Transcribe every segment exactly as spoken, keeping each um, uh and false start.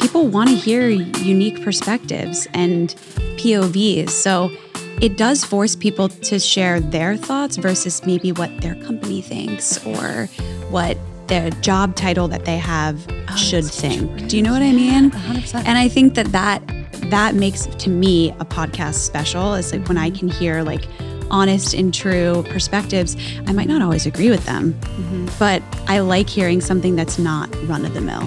people want to hear unique perspectives and P O Vs. So it does force people to share their thoughts versus maybe what their company thinks or what their job title that they have oh, should think. True. Do you know what yeah, I mean? one hundred percent. And I think that that that makes, to me, a podcast special. Is like when I can hear like honest and true perspectives. I might not always agree with them, mm-hmm. but I like hearing something that's not run of the mill.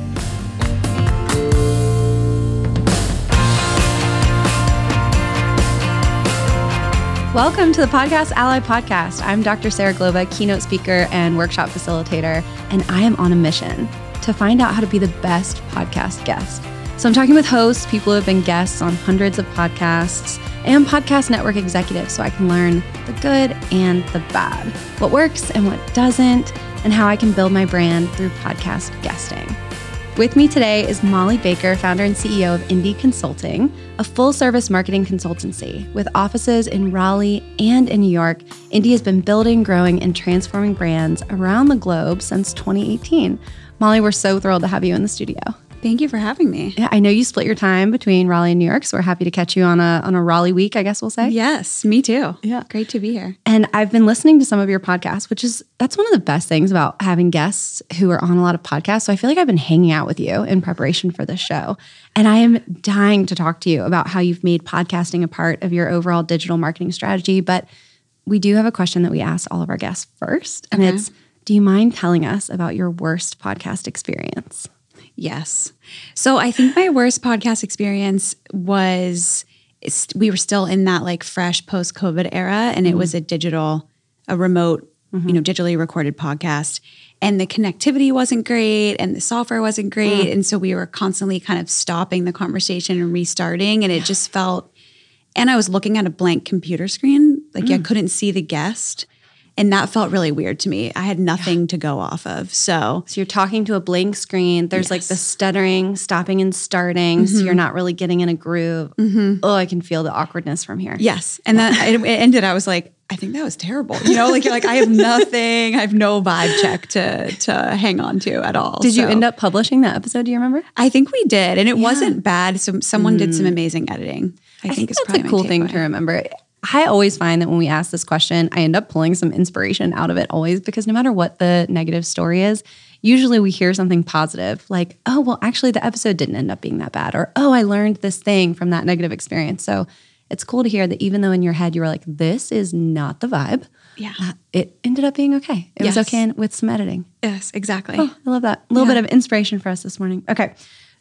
Welcome to the Podcast Ally Podcast. I'm Doctor Sarah Globa, keynote speaker and workshop facilitator, and I am on a mission to find out how to be the best podcast guest. So I'm talking with hosts, people who have been guests on hundreds of podcasts, and podcast network executives so I can learn the good and the bad, what works and what doesn't, and how I can build my brand through podcast guesting. With me today is Molly Baker, founder and C E O of Indie Consulting, a full-service marketing consultancy with offices in Raleigh and in New York. Indie has been building, growing, and transforming brands around the globe since twenty eighteen. Molly, we're so thrilled to have you in the studio. Thank you for having me. Yeah, I know you split your time between Raleigh and New York, so we're happy to catch you on a on a Raleigh week, I guess we'll say. Yes, me too. Yeah. Great to be here. And I've been listening to some of your podcasts, which is, that's one of the best things about having guests who are on a lot of podcasts. So I feel like I've been hanging out with you in preparation for this show. And I am dying to talk to you about how you've made podcasting a part of your overall digital marketing strategy. But we do have a question that we ask all of our guests first. And okay. It's, do you mind telling us about your worst podcast experience? Yes. So I think my worst podcast experience was, we were still in that like fresh post-COVID era, and mm-hmm. it was a digital, a remote, mm-hmm. you know, digitally recorded podcast. And the connectivity wasn't great and the software wasn't great. Mm. And so we were constantly kind of stopping the conversation and restarting. And it just felt, and I was looking at a blank computer screen, like mm. I couldn't see the guest. And that felt really weird to me. I had nothing yeah. to go off of. So So you're talking to a blank screen. There's yes. like the stuttering, stopping and starting. Mm-hmm. So you're not really getting in a groove. Mm-hmm. Oh, I can feel the awkwardness from here. Yes. And then it, it ended, I was like, I think that was terrible. You know, like you're like, I have nothing. I have no vibe check to to hang on to at all. Did so. you end up publishing that episode? Do you remember? I think we did. And it yeah. wasn't bad. So someone mm. did some amazing editing. I, I think, think it's that's a cool thing to remember. I always find that when we ask this question, I end up pulling some inspiration out of it always, because no matter what the negative story is, usually we hear something positive like, oh, well, actually the episode didn't end up being that bad, or, oh, I learned this thing from that negative experience. So it's cool to hear that even though in your head you were like, this is not the vibe, yeah, uh, it ended up being okay. It yes. was okay with some editing. Yes, exactly. Oh, I love that. A little yeah. bit of inspiration for us this morning. Okay.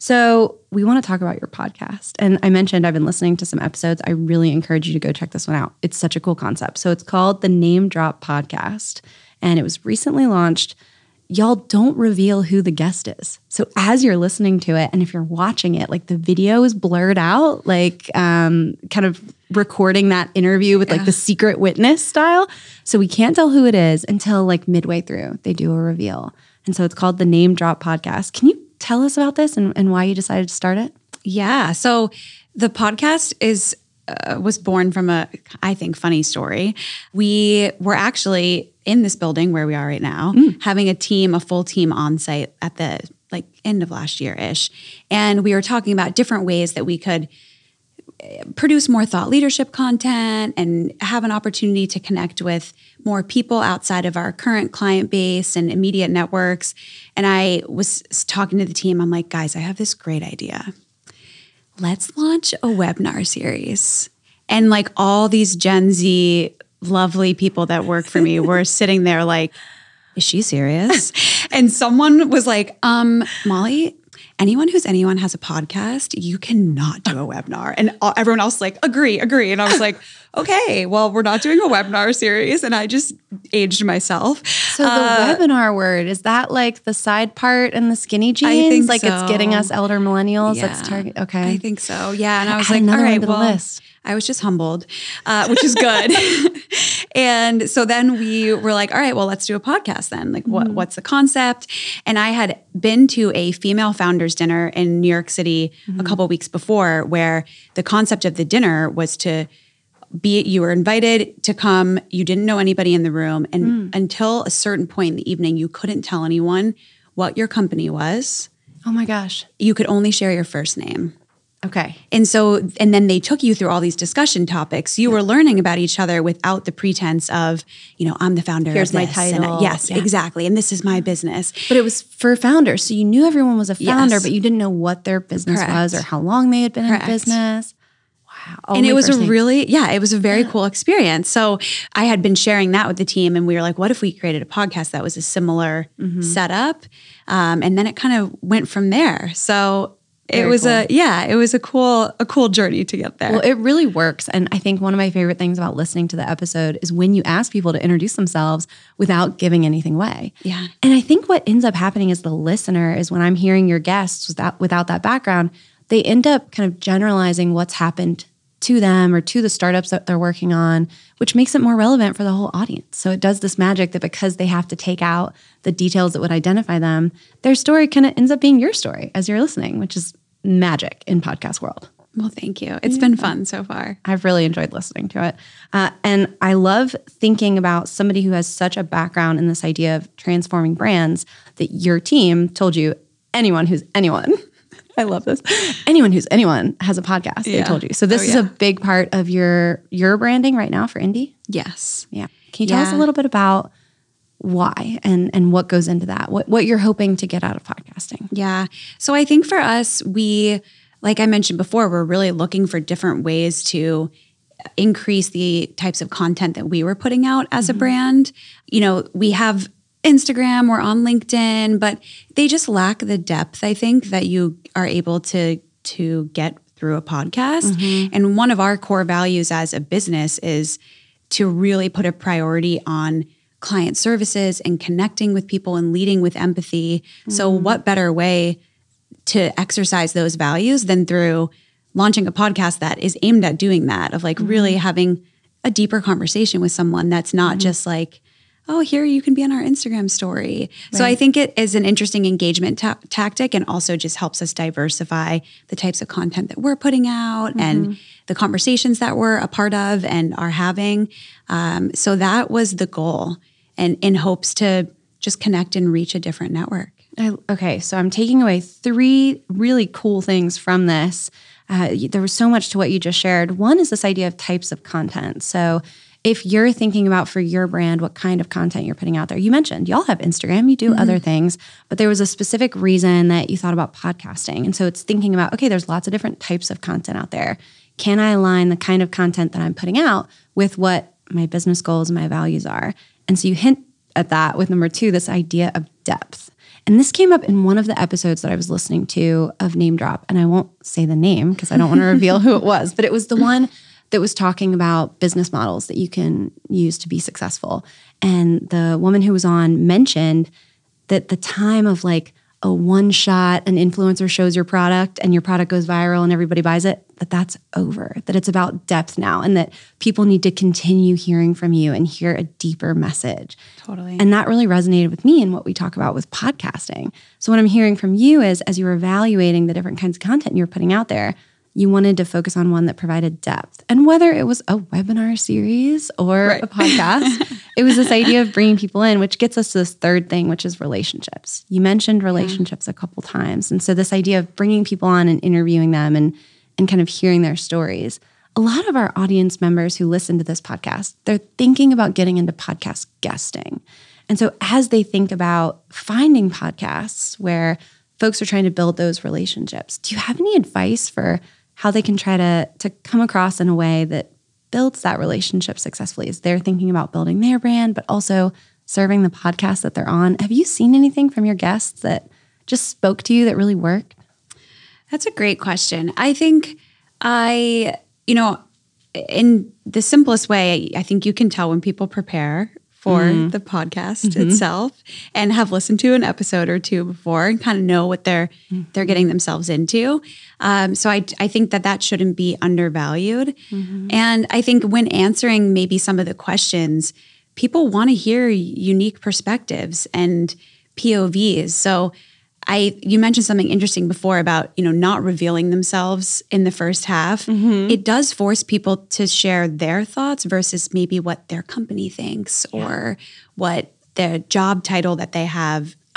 So we want to talk about your podcast. And I mentioned I've been listening to some episodes. I really encourage you to go check this one out. It's such a cool concept. So it's called the Name Drop Podcast, and it was recently launched. Y'all don't reveal who the guest is. So as you're listening to it, and if you're watching it, like the video is blurred out, like um, kind of recording that interview with yeah. like the secret witness style. So we can't tell who it is until like midway through they do a reveal. And so it's called the Name Drop Podcast. Can you tell us about this and, and why you decided to start it? Yeah. So the podcast is uh, was born from a, I think, funny story. We were actually in this building where we are right now, mm. having a team, a full team on site at the like end of last year-ish. And we were talking about different ways that we could produce more thought leadership content and have an opportunity to connect with more people outside of our current client base and immediate networks. And I was talking to the team. I'm like, guys, I have this great idea. Let's launch a webinar series. And like all these Gen Z lovely people that work for me were sitting there like, is she serious? And someone was like, um, Molly, anyone who's anyone has a podcast, you cannot do a webinar. And everyone else like, agree, agree. And I was like, okay, well, we're not doing a webinar series. And I just aged myself. So the uh, webinar word, is that like the side part and the skinny jeans? I think like so. It's getting us elder millennials. Yeah. That's target. Okay. I think so. Yeah. And I was Add like, another all right, one to the well, list. I was just humbled, uh, which is good. And so then we were like, all right, well, let's do a podcast then. Like, what, mm-hmm. what's the concept? And I had been to a female founders dinner in New York City mm-hmm. a couple of weeks before, where the concept of the dinner was to be, you were invited to come, you didn't know anybody in the room. And mm. until a certain point in the evening, you couldn't tell anyone what your company was, Oh my gosh. You could only share your first name. Okay. And so, and then they took you through all these discussion topics. You yeah. were learning about each other without the pretense of, you know, I'm the founder Here's of this. my title. And, yes, yeah. exactly. And this is my business. But it was for founders. So you knew everyone was a founder, yes. but you didn't know what their business Correct. was or how long they had been Correct. in business. Wow. And it was a names. really, yeah, it was a very yeah. cool experience. So I had been sharing that with the team and we were like, what if we created a podcast that was a similar mm-hmm. setup? Um, and then it kind of went from there. So It Very was cool. a yeah, it was a cool a cool journey to get there. Well, it really works, and I think one of my favorite things about listening to the episode is when you ask people to introduce themselves without giving anything away. Yeah, and I think what ends up happening as the listener is when I'm hearing your guests without without that background, they end up kind of generalizing what's happened to them or to the startups that they're working on, which makes it more relevant for the whole audience. So it does this magic that because they have to take out the details that would identify them, their story kind of ends up being your story as you're listening, which is magic in podcast world. Well, thank you. It's yeah. been fun so far. I've really enjoyed listening to it. Uh, and I love thinking about somebody who has such a background in this idea of transforming brands that your team told you anyone who's anyone I love this. Anyone who's anyone has a podcast, yeah. they told you. So this oh, yeah. is a big part of your your branding right now for Indie? Yes. Yeah. Can you tell yeah. us a little bit about why and, and what goes into that? What what you're hoping to get out of podcasting? Yeah. So I think for us, we, like I mentioned before, we're really looking for different ways to increase the types of content that we were putting out as mm-hmm. a brand. You know, we have Instagram, we're on LinkedIn, but they just lack the depth, I think, that you are able to to get through a podcast. Mm-hmm. And one of our core values as a business is to really put a priority on client services and connecting with people and leading with empathy. Mm-hmm. So what better way to exercise those values than through launching a podcast that is aimed at doing that, of like mm-hmm. really having a deeper conversation with someone that's not mm-hmm. just like, oh, here you can be on our Instagram story. Right. So I think it is an interesting engagement ta- tactic and also just helps us diversify the types of content that we're putting out mm-hmm. and the conversations that we're a part of and are having. Um, so that was the goal, and in hopes to just connect and reach a different network. I, okay, so I'm taking away three really cool things from this. Uh, there was so much to what you just shared. One is this idea of types of content. So if you're thinking about for your brand, what kind of content you're putting out there, you mentioned y'all have Instagram, you do mm-hmm. other things, but there was a specific reason that you thought about podcasting. And so it's thinking about, okay, there's lots of different types of content out there. Can I align the kind of content that I'm putting out with what my business goals and my values are? And so you hint at that with number two, this idea of depth. And this came up in one of the episodes that I was listening to of Name Drop. And I won't say the name because I don't want to reveal who it was, but it was the one that was talking about business models that you can use to be successful. And the woman who was on mentioned that the time of like a one shot, an influencer shows your product and your product goes viral and everybody buys it, that that's over, that it's about depth now and that people need to continue hearing from you and hear a deeper message. Totally. And that really resonated with me in what we talk about with podcasting. So what I'm hearing from you is as you're evaluating the different kinds of content you're putting out there, you wanted to focus on one that provided depth. And whether it was a webinar series or right. a podcast, it was this idea of bringing people in, which gets us to this third thing, which is relationships. You mentioned relationships yeah. a couple times. And so this idea of bringing people on and interviewing them and, and kind of hearing their stories. A lot of our audience members who listen to this podcast, they're thinking about getting into podcast guesting. And so as they think about finding podcasts where folks are trying to build those relationships, do you have any advice for how they can try to, to come across in a way that builds that relationship successfully as they're thinking about building their brand, but also serving the podcast that they're on? Have you seen anything from your guests that just spoke to you that really worked? That's a great question. I think I, you know, in the simplest way, I think you can tell when people prepare for mm-hmm. the podcast mm-hmm. itself and have listened to an episode or two before and kind of know what they're mm-hmm. they're getting themselves into. Um, so I I think that that shouldn't be undervalued. Mm-hmm. And I think when answering maybe some of the questions, people want to hear unique perspectives and P O Vs. So I you mentioned something interesting before about, you know, not revealing themselves in the first half. Mm-hmm. It does force people to share their thoughts versus maybe what their company thinks yeah. or what their job title that they have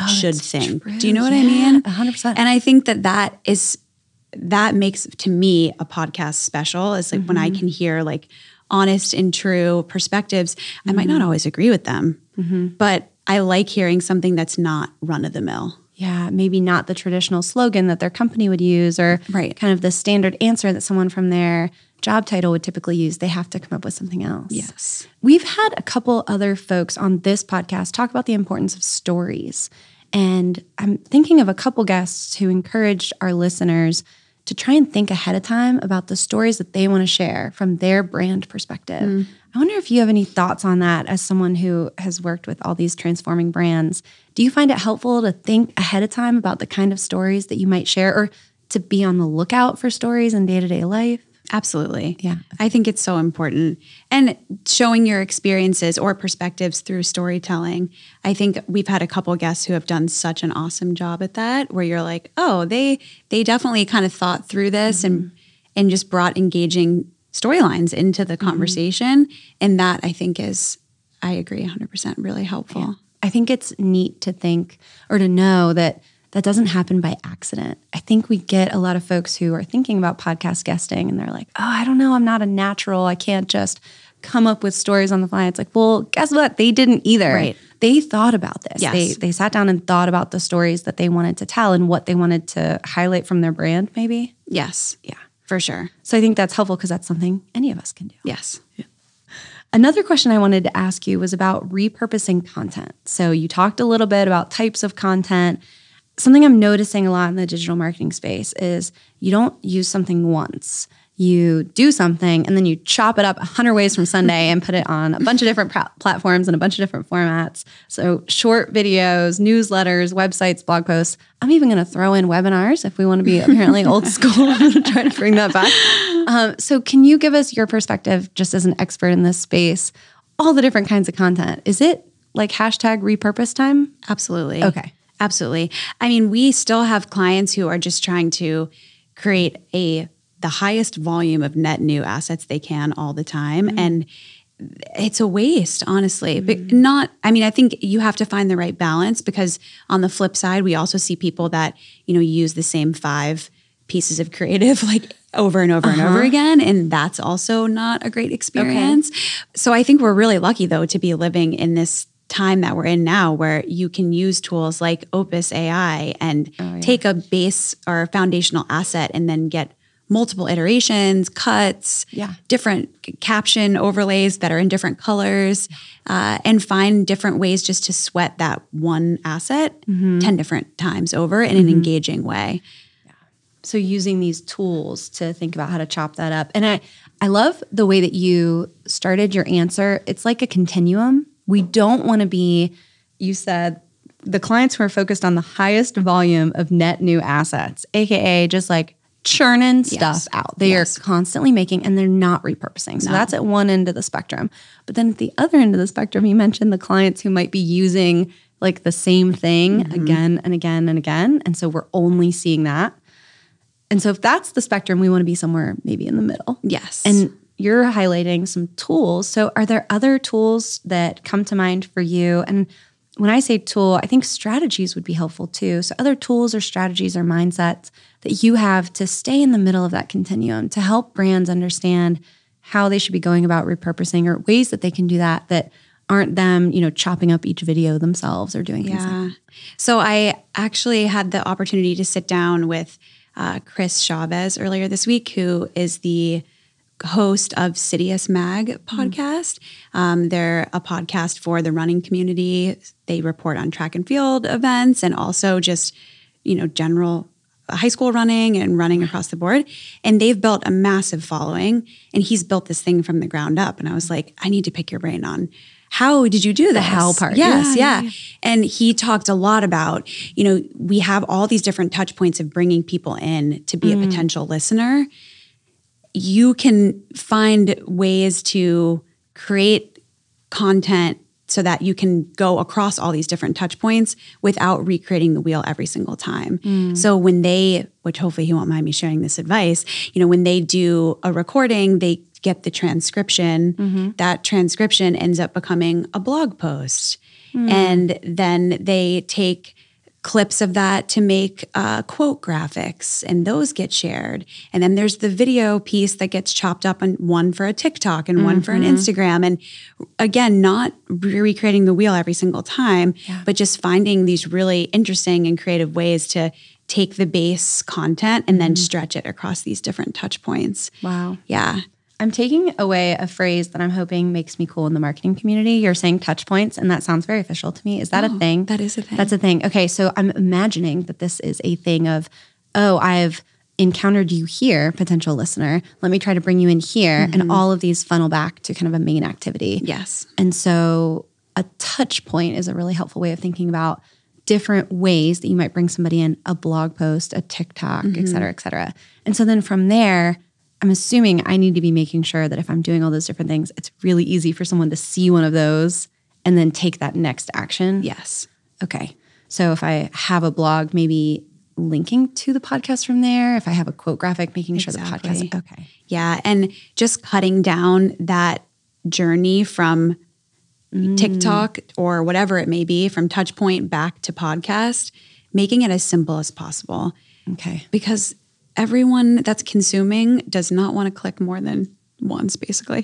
oh, should think. True. Do you know what yeah, I mean? one hundred percent. And I think that that is, that makes to me a podcast special is like mm-hmm. when I can hear like honest and true perspectives. Mm-hmm. I might not always agree with them, mm-hmm. but I like hearing something that's not run of the mill. Yeah, maybe not the traditional slogan that their company would use or right. kind of the standard answer that someone from their job title would typically use. They have to come up with something else. Yes. We've had a couple other folks on this podcast talk about the importance of stories. And I'm thinking of a couple guests who encouraged our listeners to try and think ahead of time about the stories that they want to share from their brand perspective. Mm. I wonder if you have any thoughts on that as someone who has worked with all these transforming brands. Do you find it helpful to think ahead of time about the kind of stories that you might share or to be on the lookout for stories in day-to-day life? Absolutely. Yeah. I think it's so important. And showing your experiences or perspectives through storytelling. I think we've had a couple guests who have done such an awesome job at that, where you're like, oh, they they definitely kind of thought through this mm-hmm. and and just brought engaging storylines into the conversation. Mm-hmm. And that I think is, I agree one hundred percent, really helpful. Yeah. I think it's neat to think or to know that that doesn't happen by accident. I think we get a lot of folks who are thinking about podcast guesting and they're like, oh, I don't know, I'm not a natural. I can't just come up with stories on the fly. It's like, well, guess what? They didn't either. Right. They thought about this. Yes. They they sat down and thought about the stories that they wanted to tell and what they wanted to highlight from their brand, maybe. Yes. Yeah. For sure. So I think that's helpful because that's something any of us can do. Yes. Yeah. Another question I wanted to ask you was about repurposing content. So you talked a little bit about types of content. Something I'm noticing a lot in the digital marketing space is you don't use something once. You do something and then you chop it up a hundred ways from Sunday and put it on a bunch of different pr- platforms and a bunch of different formats. So short videos, newsletters, websites, blog posts. I'm even going to throw in webinars if we want to be apparently old school. I'm going to try to bring that back. Um, so can you give us your perspective just as an expert in this space, all the different kinds of content? Is it like hashtag repurpose time? Absolutely. Okay. Absolutely. I mean, we still have clients who are just trying to create a the highest volume of net new assets they can all the time. Mm-hmm. And it's a waste, honestly. Mm-hmm. But not, I mean, I think you have to find the right balance because on the flip side, we also see people that, you know, use the same five pieces of creative like over and over uh-huh. and over again. And that's also not a great experience. Okay. So I think we're really lucky though to be living in this time that we're in now where you can use tools like Opus A I and oh, yeah. take a base or foundational asset and then get multiple iterations, cuts, yeah. different c- caption overlays that are in different colors, uh, and find different ways just to sweat that one asset mm-hmm. ten different times over in mm-hmm. an engaging way. Yeah. So using these tools to think about how to chop that up. And I, I love the way that you started your answer. It's like a continuum. We don't want to be, you said, the clients who are focused on the highest volume of net new assets, A K A just like churning stuff yes. out. They yes. are constantly making and they're not repurposing. So no. that's at one end of the spectrum. But then at the other end of the spectrum, you mentioned the clients who might be using like the same thing mm-hmm. again and again and again. And so we're only seeing that. And so if that's the spectrum, we want to be somewhere maybe in the middle. Yes. And you're highlighting some tools. So are there other tools that come to mind for you? And when I say tool, I think strategies would be helpful too. So other tools or strategies or mindsets that you have to stay in the middle of that continuum to help brands understand how they should be going about repurposing or ways that they can do that that aren't them, you know, chopping up each video themselves or doing things yeah. like that. So I actually had the opportunity to sit down with uh, Chris Chavez earlier this week, who is the host of Sidious Mag podcast. Mm. Um, they're a podcast for the running community. They report on track and field events and also just, you know, general high school running and running across the board. And they've built a massive following and he's built this thing from the ground up. And I was like, I need to pick your brain on how did you do this? The how part. Yes, yeah, yeah. yeah. And he talked a lot about, you know, we have all these different touch points of bringing people in to be mm. a potential listener. You can find ways to create content so that you can go across all these different touch points without recreating the wheel every single time. Mm. So when they, which hopefully he won't mind me sharing this advice, you know, when they do a recording, they get the transcription. Mm-hmm. That transcription ends up becoming a blog post. Mm. And then they take clips of that to make uh, quote graphics, and those get shared. And then there's the video piece that gets chopped up, and one for a TikTok and mm-hmm. one for an Instagram. And again, not recreating the wheel every single time, yeah. but just finding these really interesting and creative ways to take the base content and mm-hmm. then stretch it across these different touch points. Wow. Yeah. I'm taking away a phrase that I'm hoping makes me cool in the marketing community. You're saying touch points, and that sounds very official to me. Is that oh, a thing? That is a thing. That's a thing. Okay, so I'm imagining that this is a thing of, oh, I've encountered you here, potential listener. Let me try to bring you in here. Mm-hmm. And all of these funnel back to kind of a main activity. Yes. And so a touch point is a really helpful way of thinking about different ways that you might bring somebody in, a blog post, a TikTok, mm-hmm. et cetera, et cetera. And so then from there, I'm assuming I need to be making sure that if I'm doing all those different things, it's really easy for someone to see one of those and then take that next action. Yes. Okay. So if I have a blog, maybe linking to the podcast from there. If I have a quote graphic, making exactly. sure the podcast. Okay. Yeah. And just cutting down that journey from mm. TikTok or whatever it may be, from touch point back to podcast, making it as simple as possible. Okay. Because everyone that's consuming does not want to click more than once, basically.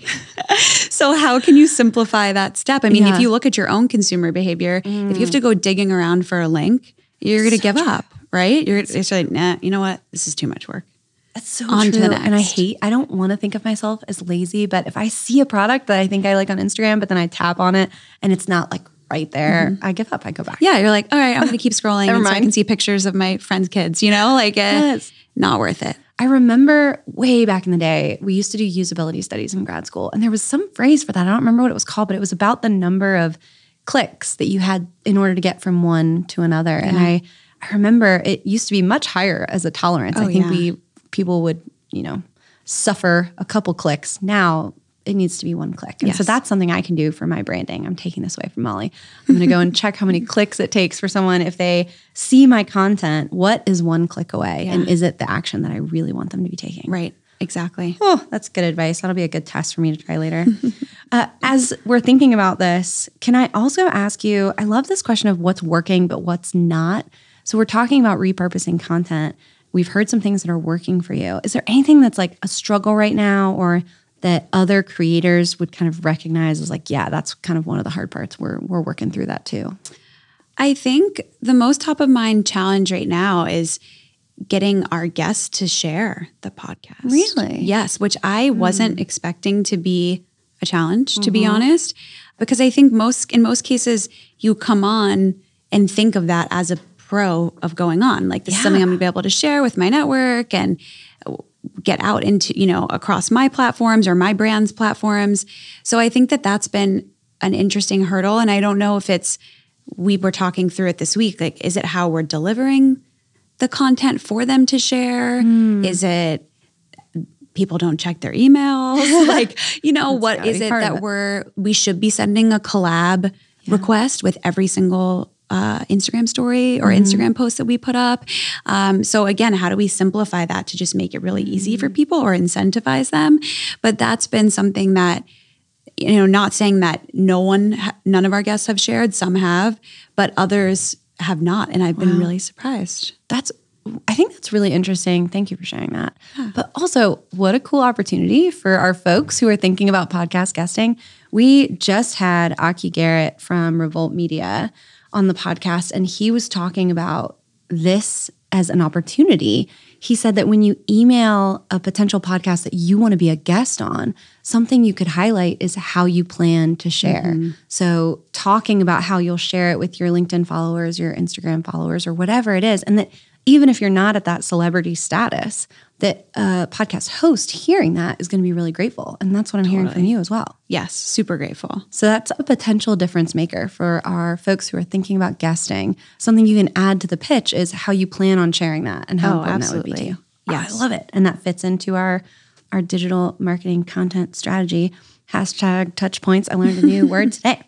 So how can you simplify that step? I mean, yeah. if you look at your own consumer behavior, mm. if you have to go digging around for a link, you're going to so give true. up, right? You're it's like, nah, you know what? This is too much work. That's so On true. To the next. And I hate, I don't want to think of myself as lazy, but if I see a product that I think I like on Instagram, but then I tap on it and it's not like right there, mm-hmm. I give up. I go back. Yeah. You're like, all right, I'm going to keep scrolling Never and mind. so I can see pictures of my friends' kids, you know, like uh, yes. not worth it. I remember way back in the day, we used to do usability studies in grad school, and there was some phrase for that. I don't remember what it was called, but it was about the number of clicks that you had in order to get from one to another. Yeah. And I, I remember it used to be much higher as a tolerance. Oh, I think yeah. we people would, you know, suffer a couple clicks. Now it needs to be one click. And yes. so that's something I can do for my branding. I'm taking this away from Molly. I'm going to go and check how many clicks it takes for someone. If they see my content, what is one click away? Yeah. And is it the action that I really want them to be taking? Right. Exactly. Oh, that's good advice. That'll be a good test for me to try later. uh, as we're thinking about this, can I also ask you, I love this question of what's working, but what's not. So we're talking about repurposing content. We've heard some things that are working for you. Is there anything that's like a struggle right now, or that other creators would kind of recognize as like, yeah, that's kind of one of the hard parts. We're we're working through that too. I think the most top of mind challenge right now is getting our guests to share the podcast. Really? Yes, which I wasn't mm. expecting to be a challenge, mm-hmm. to be honest, because I think most in most cases you come on and think of that as a pro of going on. Like this yeah. is something I'm going to be able to share with my network and get out into, you know, across my platforms or my brand's platforms. So I think that that's been an interesting hurdle. And I don't know if it's, we were talking through it this week, like, is it how we're delivering the content for them to share? Mm. Is it people don't check their emails? Like, you know, what is it that we're, we should be sending a collab yeah. request with every single Uh, Instagram story or mm-hmm. Instagram post that we put up. Um, so again, how do we simplify that to just make it really easy mm-hmm. for people or incentivize them? But that's been something that, you know, not saying that no one, ha- none of our guests have shared, some have, but others have not. And I've been wow. really surprised. That's, I think that's really interesting. Thank you for sharing that. Yeah. But also, what a cool opportunity for our folks who are thinking about podcast guesting. We just had Aki Garrett from Revolt Media on the podcast, and he was talking about this as an opportunity. He said that when you email a potential podcast that you want to be a guest on, something you could highlight is how you plan to share. Mm-hmm. So talking about how you'll share it with your LinkedIn followers, your Instagram followers, or whatever it is, and that even if you're not at that celebrity status, that a podcast host hearing that is going to be really grateful. And that's what I'm totally. hearing from you as well. Yes, super grateful. So that's a potential difference maker for our folks who are thinking about guesting. Something you can add to the pitch is how you plan on sharing that and how oh, important absolutely. that would be to you. Yes. Oh, I love it. And that fits into our, our digital marketing content strategy. Hashtag touch points. I learned a new word today.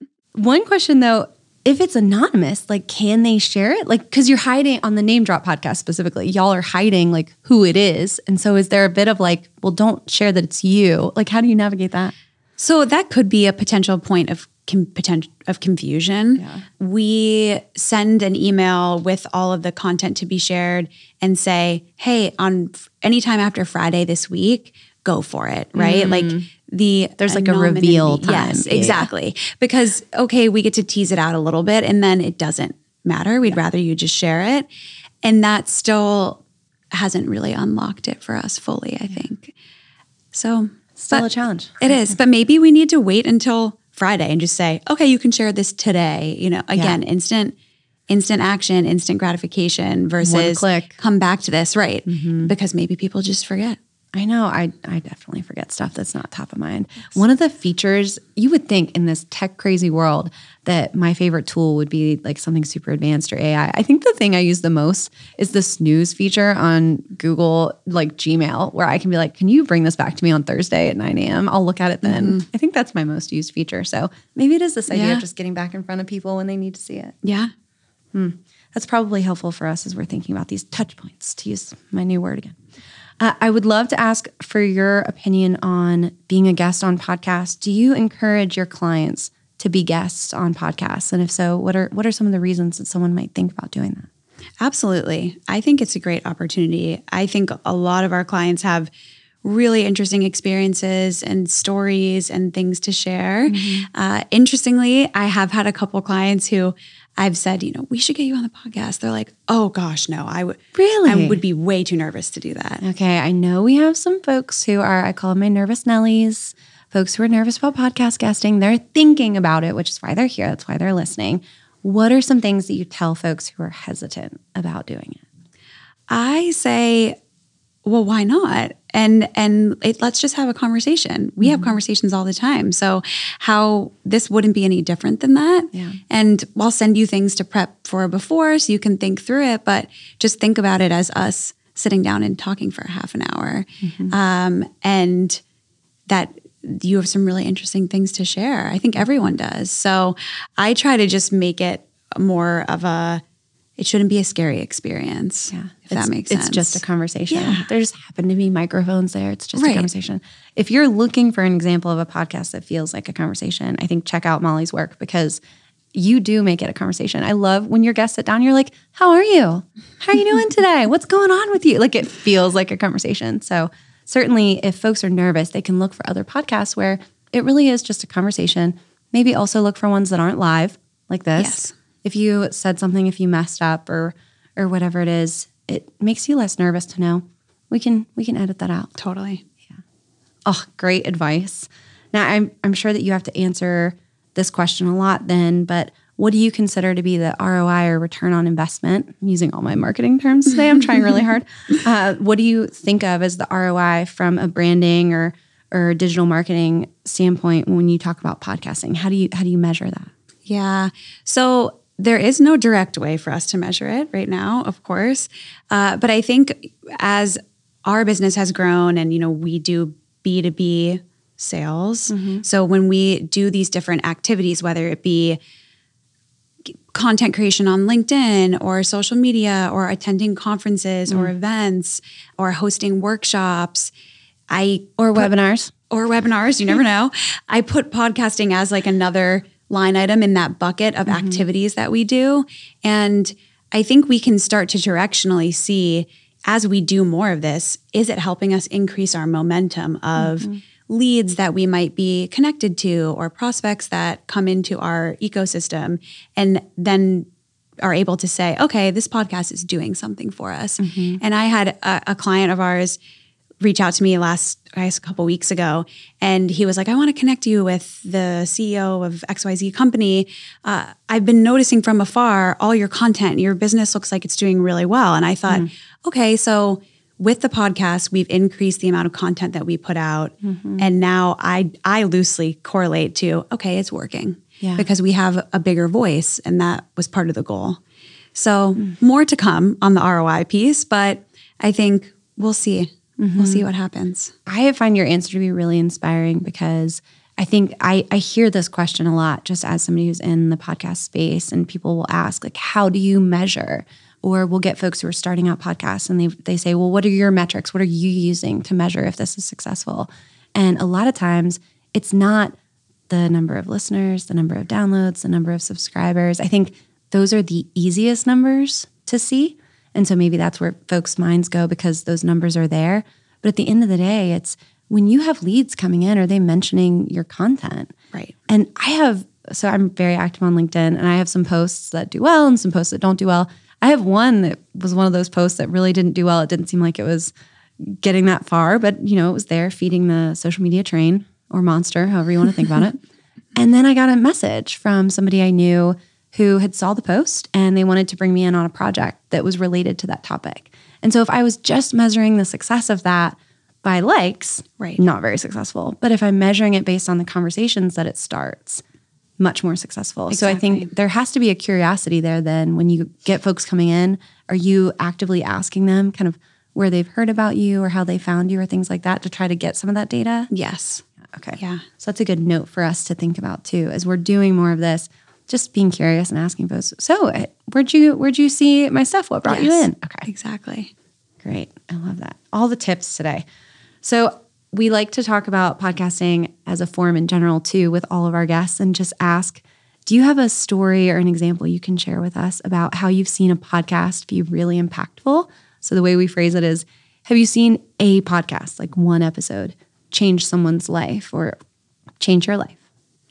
One question though, if it's anonymous, like, can they share it? Like, because you're hiding on the Name Drop podcast specifically, y'all are hiding like who it is. And so is there a bit of like, well, don't share that it's you? Like, how do you navigate that? So that could be a potential point of com- potential of confusion. Yeah. We send an email with all of the content to be shared and say, hey, on f- anytime after Friday this week, go for it, right? Mm. Like the There's like a reveal time. Yes, Yeah. exactly. Because, okay, we get to tease it out a little bit and then it doesn't matter. We'd yeah. rather you just share it. And that still hasn't really unlocked it for us fully, I think. So still a challenge. It is. But maybe we need to wait until Friday and just say, okay, you can share this today. You know, again, yeah. instant instant action, instant gratification versus one click. Come back to this, right? Mm-hmm. Because maybe people just forget. I know. I I definitely forget stuff that's not top of mind. Yes. One of the features, you would think in this tech crazy world that my favorite tool would be like something super advanced or A I. I think the thing I use the most is the snooze feature on Google, like Gmail, where I can be like, can you bring this back to me on Thursday at nine a.m.? I'll look at it then. Mm-hmm. I think that's my most used feature. So maybe it is this idea yeah. of just getting back in front of people when they need to see it. Yeah. Hmm. That's probably helpful for us as we're thinking about these touch points, to use my new word again. Uh, I would love to ask for your opinion on being a guest on podcasts. Do you encourage your clients to be guests on podcasts? And if so, what are what are some of the reasons that someone might think about doing that? Absolutely. I think it's a great opportunity. I think a lot of our clients have really interesting experiences and stories and things to share. Mm-hmm. Uh, interestingly, I have had a couple clients who I've said, you know, we should get you on the podcast. They're like, oh gosh, no, I would really, I would be way too nervous to do that. Okay, I know we have some folks who are, I call them my nervous Nellies, folks who are nervous about podcast guesting. They're thinking about it, which is why they're here. That's why they're listening. What are some things that you tell folks who are hesitant about doing it? I say, well, why not? And and it, let's just have a conversation. We mm-hmm. have conversations all the time. So how this wouldn't be any different than that. Yeah. And I'll send you things to prep for before so you can think through it, but just think about it as us sitting down and talking for a half an hour. Mm-hmm. Um, and that you have some really interesting things to share. I think everyone does. So I try to just make it more of a, it shouldn't be a scary experience, yeah, if that makes sense. It's just a conversation. Yeah. There just happen to be microphones there. It's just right. a conversation. If you're looking for an example of a podcast that feels like a conversation, I think check out Molly's work because you do make it a conversation. I love when your guests sit down, you're like, how are you? How are you doing today? What's going on with you? Like it feels like a conversation. So certainly if folks are nervous, they can look for other podcasts where it really is just a conversation. Maybe also look for ones that aren't live like this. Yes. If you said something, if you messed up or or whatever it is, it makes you less nervous to know. We can we can edit that out. Totally. Yeah. Oh, great advice. Now I'm I'm sure that you have to answer this question a lot then, but what do you consider to be the R O I or return on investment? I'm using all my marketing terms today. I'm trying really hard. Uh, what do you think of as the R O I from a branding or or digital marketing standpoint when you talk about podcasting? How do you how do you measure that? Yeah. So there is no direct way for us to measure it right now, of course. Uh, but I think as our business has grown and, you know, we do B two B sales. Mm-hmm. So when we do these different activities, whether it be content creation on LinkedIn or social media or attending conferences mm. or events or hosting workshops, I or put, webinars or webinars, you never know. I put podcasting as like another line item in that bucket of mm-hmm. activities that we do. And I think we can start to directionally see as we do more of this, is it helping us increase our momentum of mm-hmm. leads that we might be connected to or prospects that come into our ecosystem and then are able to say, okay, this podcast is doing something for us. Mm-hmm. And I had a, a client of ours reach out to me last, I guess, a couple weeks ago, and he was like, I want to connect you with the C E O of X Y Z company. Uh, I've been noticing from afar all your content. Your business looks like it's doing really well. And I thought, mm. okay, so with the podcast, we've increased the amount of content that we put out. Mm-hmm. And now I I loosely correlate to, okay, it's working yeah. because we have a bigger voice, and that was part of the goal. So mm. more to come on the R O I piece, but I think we'll see. Mm-hmm. We'll see what happens. I find your answer to be really inspiring because I think I, I hear this question a lot just as somebody who's in the podcast space, and people will ask, like, how do you measure? Or we'll get folks who are starting out podcasts and they they say, well, what are your metrics? What are you using to measure if this is successful? And a lot of times it's not the number of listeners, the number of downloads, the number of subscribers. I think those are the easiest numbers to see. And so maybe that's where folks' minds go because those numbers are there. But at the end of the day, it's when you have leads coming in, are they mentioning your content? Right. And I have, so I'm very active on LinkedIn and I have some posts that do well and some posts that don't do well. I have one that was one of those posts that really didn't do well. It didn't seem like it was getting that far, but you know, it was there feeding the social media train or monster, however you want to think about it. And then I got a message from somebody I knew who had saw the post and they wanted to bring me in on a project that was related to that topic. And so if I was just measuring the success of that by likes, right, not very successful. But if I'm measuring it based on the conversations that it starts, much more successful. Exactly. So I think there has to be a curiosity there then when you get folks coming in. Are you actively asking them kind of where they've heard about you or how they found you or things like that to try to get some of that data? Yes. Okay. Yeah. So that's a good note for us to think about too, as we're doing more of this, just being curious and asking folks, so where'd you, where'd you see my stuff? What brought Yes. you in? Okay. Exactly. Great. I love that. All the tips today. So we like to talk about podcasting as a form in general too with all of our guests and just ask, do you have a story or an example you can share with us about how you've seen a podcast be really impactful? So the way we phrase it is, have you seen a podcast, like one episode, change someone's life or change your life?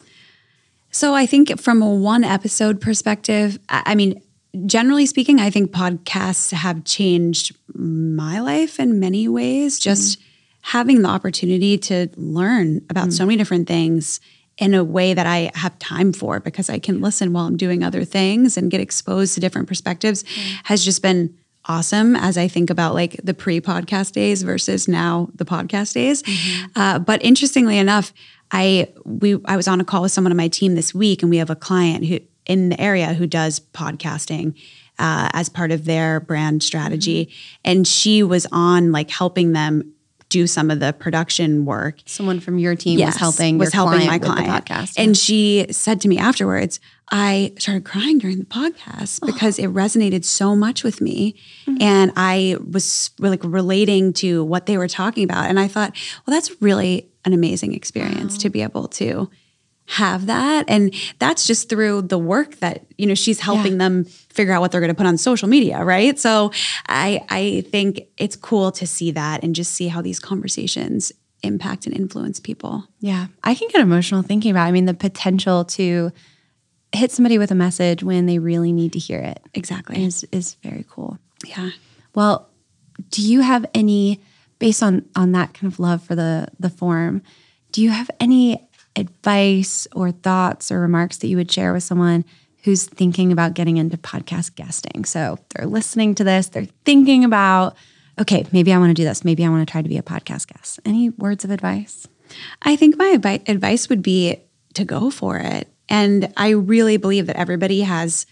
So I think from a one episode perspective, I mean, generally speaking, I think podcasts have changed my life in many ways. Just mm-hmm. having the opportunity to learn about mm-hmm. so many different things in a way that I have time for because I can listen while I'm doing other things and get exposed to different perspectives mm-hmm. has just been awesome as I think about like the pre-podcast days versus now the podcast days. Mm-hmm. Uh, but interestingly enough, I we I was on a call with someone on my team this week and we have a client who in the area who does podcasting uh, as part of their brand strategy. Mm-hmm. And she was on like helping them do some of the production work. Someone from your team yes, was helping was your helping client my client. With the podcast. And she said to me afterwards, I started crying during the podcast oh. because it resonated so much with me. Mm-hmm. And I was like relating to what they were talking about. And I thought, well, that's really an amazing experience wow. to be able to have that. And that's just through the work that, you know, she's helping yeah. them figure out what they're going to put on social media. Right. So I, I think it's cool to see that and just see how these conversations impact and influence people. Yeah. I can get emotional thinking about, I mean, the potential to hit somebody with a message when they really need to hear it. Exactly. Is, is very cool. Yeah. Well, do you have any, based on, on that kind of love for the, the forum, do you have any advice or thoughts or remarks that you would share with someone who's thinking about getting into podcast guesting? So they're listening to this, they're thinking about, okay, maybe I want to do this. Maybe I want to try to be a podcast guest. Any words of advice? I think my advi- advice would be to go for it. And I really believe that everybody has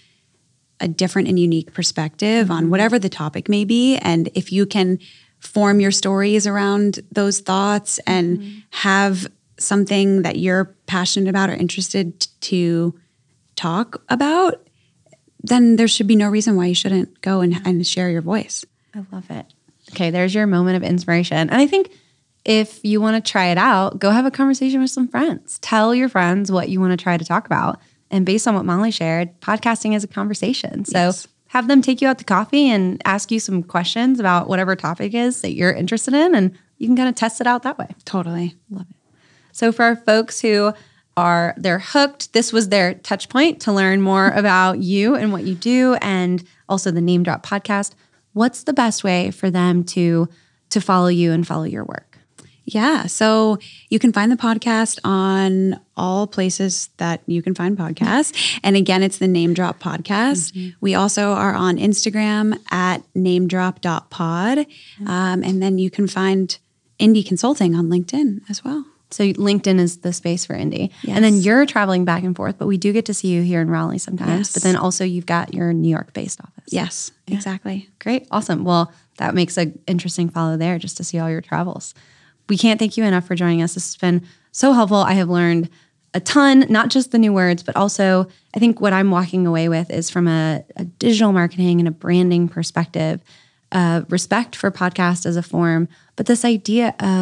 a different and unique perspective mm-hmm. on whatever the topic may be. And if you can form your stories around those thoughts and mm-hmm. have something that you're passionate about or interested to talk about, then there should be no reason why you shouldn't go and, and share your voice. I love it. Okay, there's your moment of inspiration. And I think if you want to try it out, go have a conversation with some friends. Tell your friends what you want to try to talk about. And based on what Molly shared, podcasting is a conversation. So yes. have them take you out to coffee and ask you some questions about whatever topic is that you're interested in, and you can kind of test it out that way. Totally. Love it. So for our folks who are, they're hooked, this was their touch point to learn more about you and what you do, and also the Name Drop podcast. What's the best way for them to, to follow you and follow your work? Yeah. So you can find the podcast on all places that you can find podcasts. And again, it's the Name Drop podcast. Mm-hmm. We also are on Instagram at name drop dot pod. Mm-hmm. Um, and then you can find Indie Consulting on LinkedIn as well. So LinkedIn is the space for Indie. Yes. And then you're traveling back and forth, but we do get to see you here in Raleigh sometimes. Yes. But then also you've got your New York-based office. Yes, yeah. Exactly. Great. Awesome. Well, that makes an interesting follow there just to see all your travels. We can't thank you enough for joining us. This has been so helpful. I have learned a ton, not just the new words, but also I think what I'm walking away with is from a, a digital marketing and a branding perspective, uh, respect for podcast as a form, but this idea of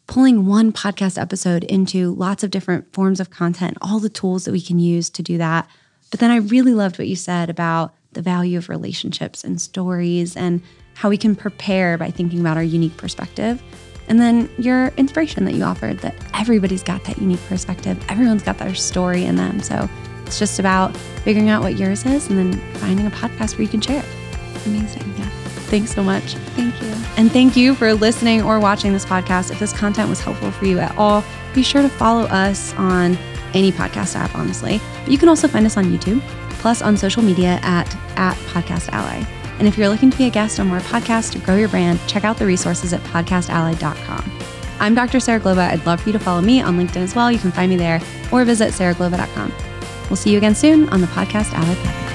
pulling one podcast episode into lots of different forms of content, all the tools that we can use to do that. But then I really loved what you said about the value of relationships and stories and how we can prepare by thinking about our unique perspective. And then your inspiration that you offered, that everybody's got that unique perspective. Everyone's got their story in them. So it's just about figuring out what yours is and then finding a podcast where you can share it. Amazing. Yeah. Thanks so much. Thank you. And thank you for listening or watching this podcast. If this content was helpful for you at all, be sure to follow us on any podcast app, honestly. But you can also find us on YouTube, plus on social media at, at Podcast Ally. And if you're looking to be a guest on more podcasts to grow your brand, check out the resources at podcast ally dot com. I'm Doctor Sarah Globa. I'd love for you to follow me on LinkedIn as well. You can find me there or visit sarah globa dot com. We'll see you again soon on the Podcast Ally podcast.